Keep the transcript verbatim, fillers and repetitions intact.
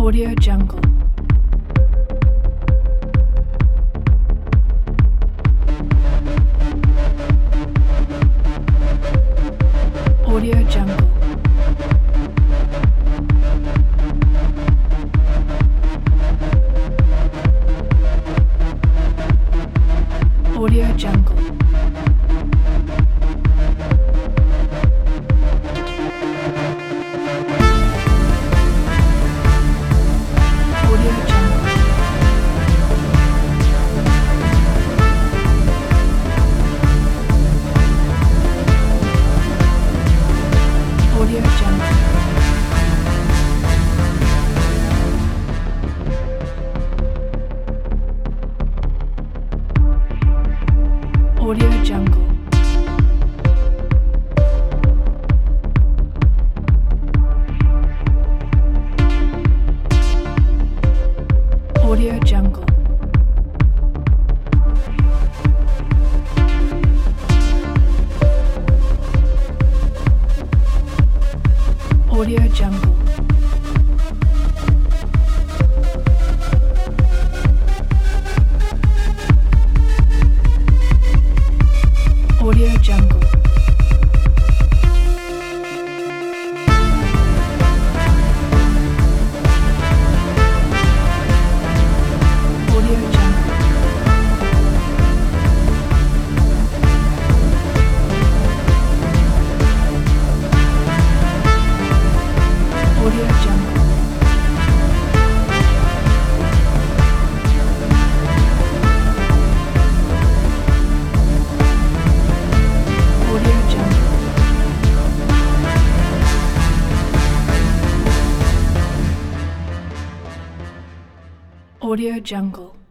Audio Jungle. Audio Jungle. Audio Jungle. Audio Jungle. Audio Jungle. Audio Jungle. Audio Jungle. Audio Jungle. Audio Jungle. Audio Jungle. Audio Jungle. Audio Jungle.